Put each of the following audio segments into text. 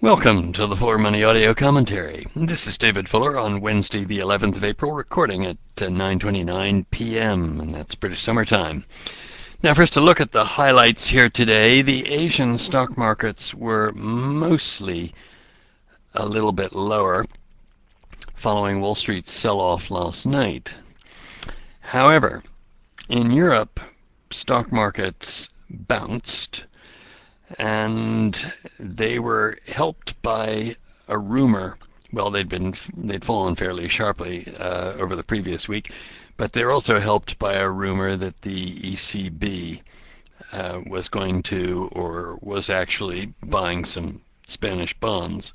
Welcome to the For Money audio commentary. This is David Fuller on Wednesday, the 11th of April, recording at 9:29 p.m., and that's British Summer Time. Now, first, a look at the highlights here today. The Asian stock markets were mostly a little bit lower following Wall Street's sell-off last night. However, in Europe, stock markets bounced, and they were helped by a rumor. Well, they'd fallen fairly sharply over the previous week, but they're also helped by a rumor that the ECB was going to, or was actually buying some Spanish bonds.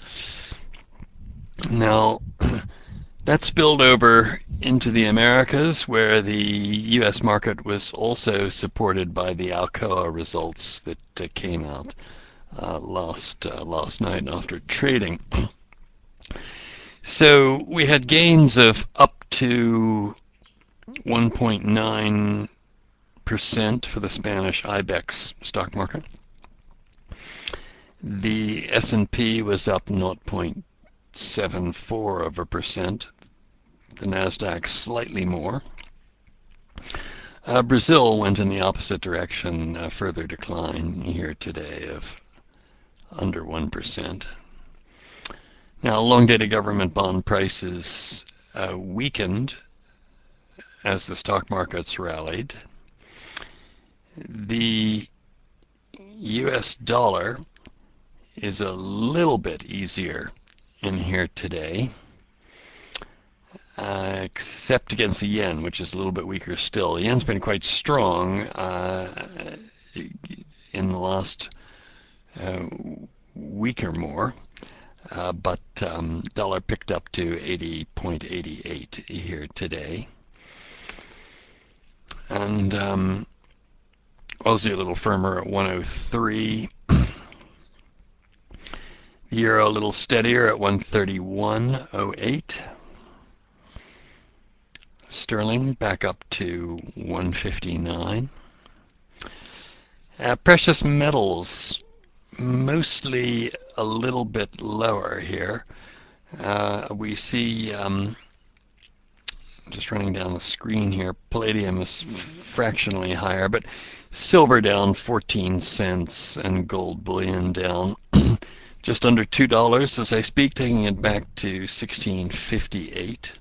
Now, that spilled over into the Americas, where the U.S. market was also supported by the Alcoa results that came out last night after trading. So we had gains of up to 1.9% for the Spanish IBEX stock market. The S&P was up 0.74%. The Nasdaq slightly more. Brazil went in the opposite direction, further decline here today of under 1%. Now, long-dated government bond prices weakened as the stock markets rallied. The US dollar is a little bit easier in here today, except against the yen, which is a little bit weaker still. The yen's been quite strong in the last week or more, but dollar picked up to 80.88 here today. And Aussie a little firmer at 103. The euro a little steadier at 131.08. Sterling back up to 159. Precious metals mostly a little bit lower here. We see, just running down the screen here, palladium is fractionally higher, but silver down 14 cents and gold bullion down just under $2 as I speak, taking it back to 1658.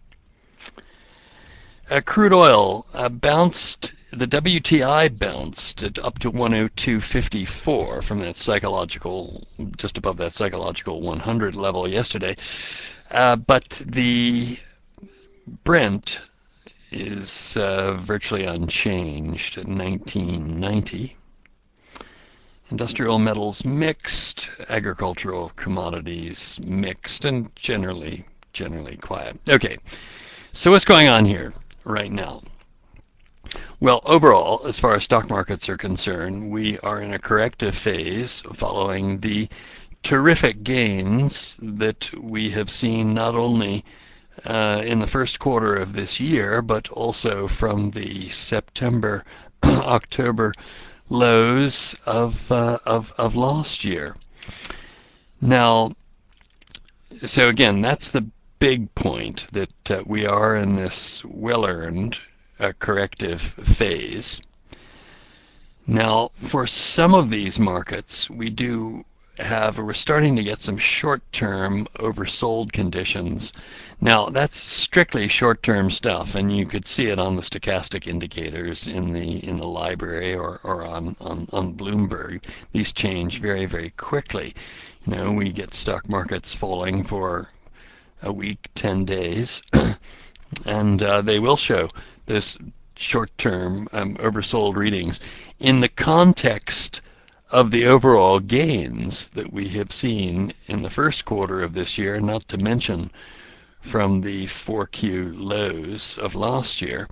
Crude oil bounced. The WTI bounced up to 102.54 from that psychological, just above that psychological 100 level yesterday. But the Brent is virtually unchanged at 1990. Industrial metals mixed, agricultural commodities mixed, and generally quiet. Okay, so what's going on here right now? Well, overall, as far as stock markets are concerned, we are in a corrective phase following the terrific gains that we have seen not only in the first quarter of this year, but also from the September, October lows of last year. Now, so again, that's the big point, that we are in this well-earned corrective phase. Now, for some of these markets, we're starting to get some short-term oversold conditions. Now, that's strictly short-term stuff, and you could see it on the stochastic indicators in the library or on Bloomberg. These change very, very quickly. You know, we get stock markets falling for a week, 10 days, and they will show those short-term oversold readings in the context of the overall gains that we have seen in the first quarter of this year, not to mention from the 4Q lows of last year.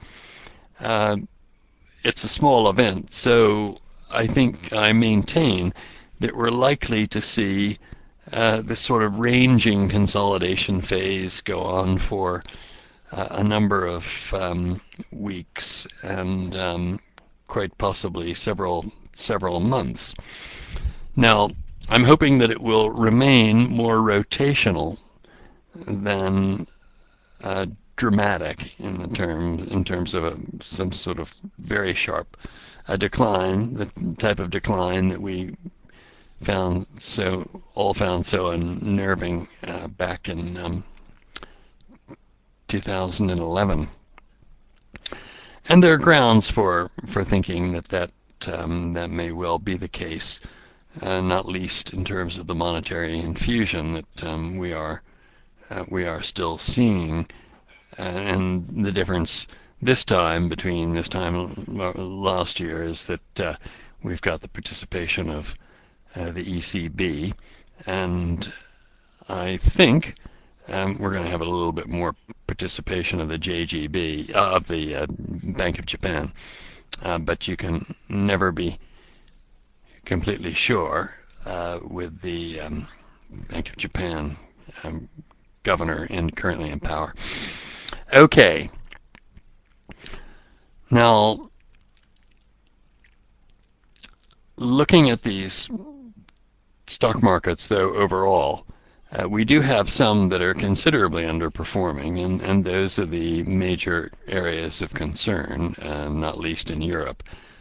It's a small event, so I think I maintain that we're likely to see this sort of ranging consolidation phase go on for a number of weeks and quite possibly several months. Now, I'm hoping that it will remain more rotational than dramatic in terms of some sort of very sharp decline, the type of decline that we found so unnerving back in 2011. And there are grounds for thinking that may well be the case, not least in terms of the monetary infusion that we are still seeing, and the difference this time between this time last year is that we've got the participation of the ECB, and I think we're going to have a little bit more participation of the JGB, of the Bank of Japan, but you can never be completely sure with the Bank of Japan governor currently in power. Okay, now looking at these stock markets, though, overall, we do have some that are considerably underperforming, and those are the major areas of concern, not least in Europe.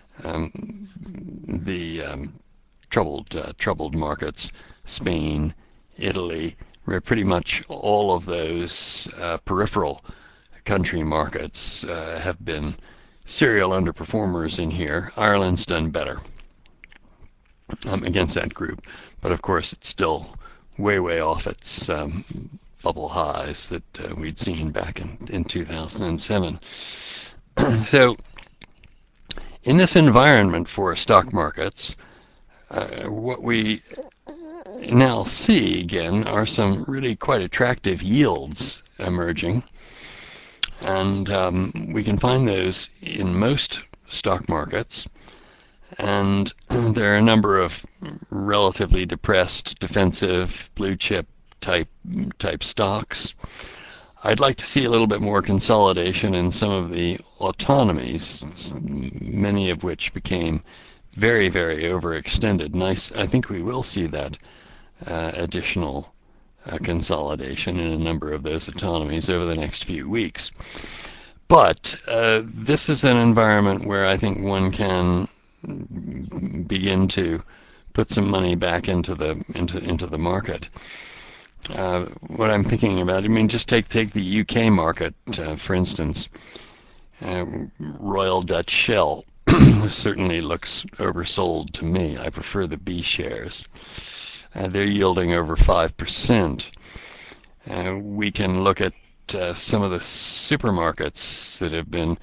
The troubled markets, Spain, Italy, where pretty much all of those peripheral country markets have been serial underperformers in here. Ireland's done better against that group, but of course it's still way off its bubble highs that we'd seen back in 2007. So in this environment for stock markets, what we now see again are some really quite attractive yields emerging, and we can find those in most stock markets. And there are a number of relatively depressed, defensive, blue chip type stocks. I'd like to see a little bit more consolidation in some of the autonomies, many of which became very overextended. I think we will see that additional consolidation in a number of those autonomies over the next few weeks. But this is an environment where I think one can begin to put some money back into the market. What I'm thinking about, I mean, just take the UK market for instance. Royal Dutch Shell certainly looks oversold to me. I prefer the B shares. They're yielding over 5%. We can look at some of the supermarkets that have been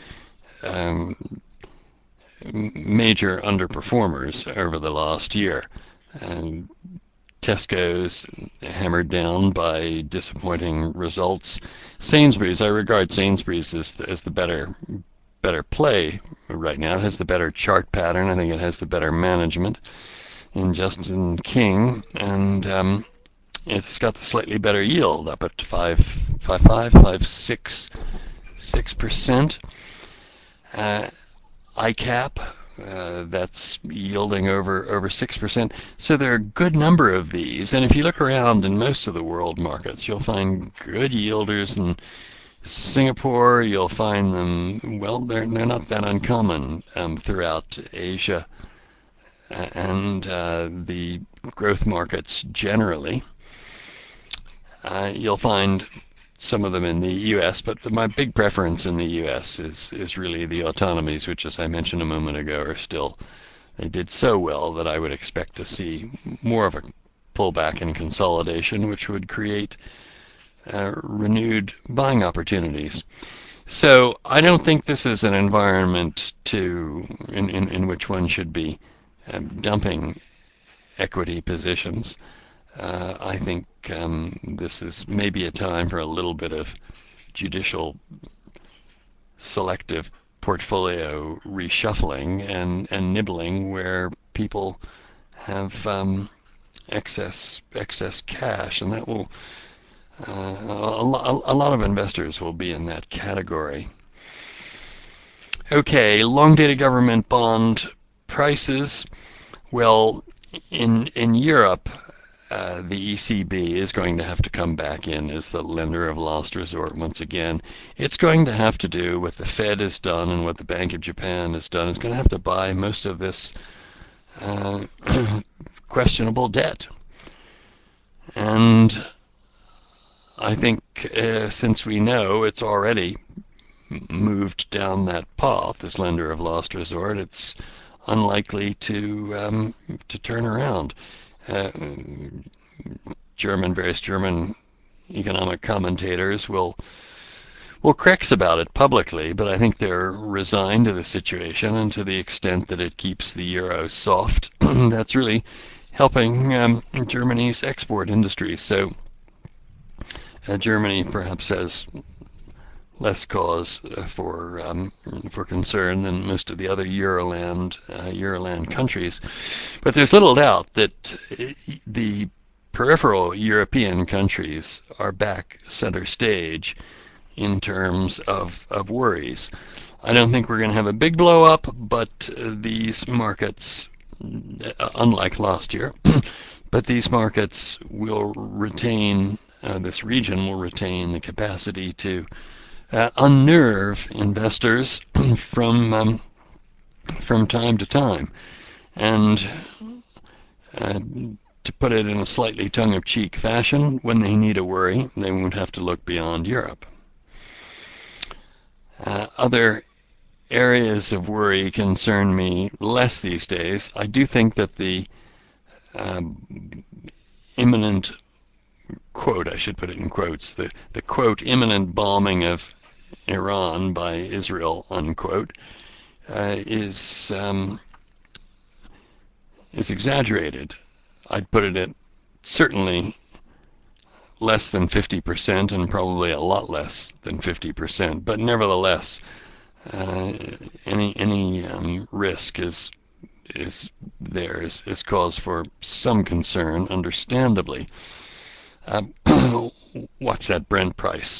major underperformers over the last year. Tesco's hammered down by disappointing results. Sainsbury's, I regard Sainsbury's as the better play right now. It has the better chart pattern. I think it has the better management in Justin King, and it's got the slightly better yield, up at 6%. ICAP, that's yielding over 6%. So there are a good number of these, and if you look around in most of the world markets, you'll find good yielders in Singapore. You'll find them, well, they're not that uncommon throughout Asia and the growth markets generally. You'll find some of them in the U.S., but my big preference in the U.S. is really the autonomies, which, as I mentioned a moment ago, they did so well that I would expect to see more of a pullback and consolidation, which would create renewed buying opportunities. So I don't think this is an environment in which one should be dumping equity positions. I think this is maybe a time for a little bit of judicial selective portfolio reshuffling and nibbling where people have excess cash, and that will a lot of investors will be in that category. Okay, long-dated government bond prices. Well, in Europe, the ECB is going to have to come back in as the lender of last resort once again. It's going to have to do what the Fed has done and what the Bank of Japan has done. It's going to have to buy most of this uh, questionable debt. And I think since we know it's already moved down that path, this lender of last resort, it's unlikely to turn around. Uh, various German economic commentators will cracks about it publicly, but I think they're resigned to the situation, and to the extent that it keeps the euro soft, that's really helping Germany's export industry. So Germany perhaps has less cause for concern than most of the other Euroland countries. But there's little doubt that the peripheral European countries are back center stage in terms of worries. I don't think we're going to have a big blow up, but these markets, unlike last year, but these markets will retain, this region will retain the capacity to unnerve investors from time to time. And to put it in a slightly tongue-of-cheek fashion, when they need a worry, they won't have to look beyond Europe. Other areas of worry concern me less these days. I do think that the imminent, quote, I should put it in quotes, the quote, imminent bombing of Iran by Israel, unquote, is exaggerated. I'd put it at certainly less than 50% and probably a lot less than 50%. But nevertheless, any risk is cause for some concern, understandably. Watch that Brent price.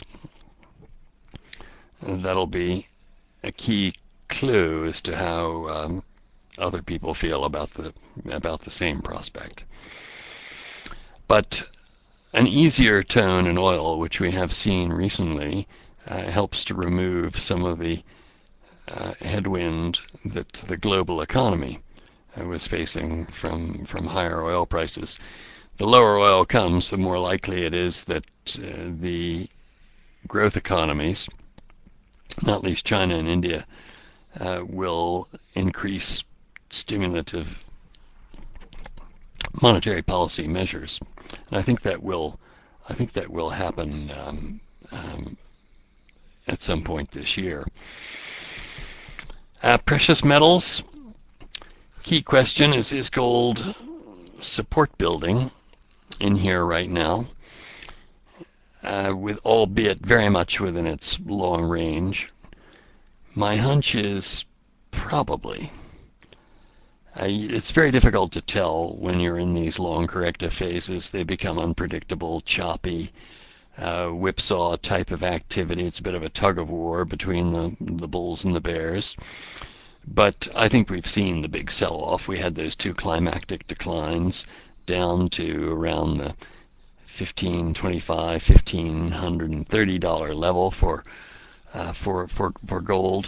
That'll be a key clue as to how other people feel about the same prospect. But an easier tone in oil, which we have seen recently, helps to remove some of the headwind that the global economy was facing from higher oil prices. The lower oil comes, the more likely it is that the growth economies, not least China and India, will increase stimulative monetary policy measures, and I think that will happen at some point this year. Precious metals. Key question is gold support building in here right now, with albeit very much within its long range. My hunch is probably. It's very difficult to tell when you're in these long corrective phases. They become unpredictable, choppy, whipsaw type of activity. It's a bit of a tug of war between the bulls and the bears. But I think we've seen the big sell-off. We had those two climactic declines down to around the $1,525, $1,530 level for gold.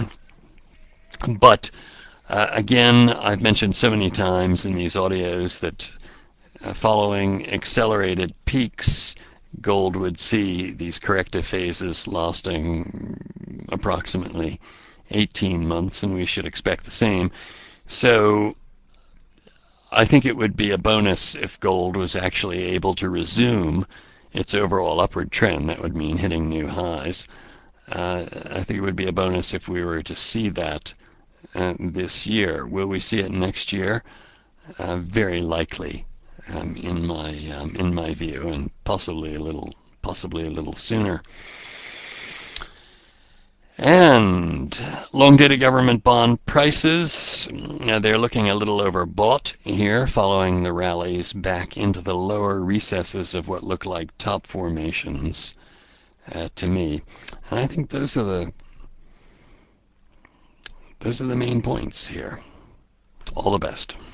But again, I've mentioned so many times in these audios that following accelerated peaks, gold would see these corrective phases lasting approximately 18 months, and we should expect the same. So I think it would be a bonus if gold was actually able to resume its overall upward trend. That would mean hitting new highs. I think it would be a bonus if we were to see that this year. Will we see it next year? Very likely, in my view, and possibly a little sooner. And long-dated government bond prices, they're looking a little overbought here, following the rallies back into the lower recesses of what look like top formations to me. And I think those are the main points here. All the best.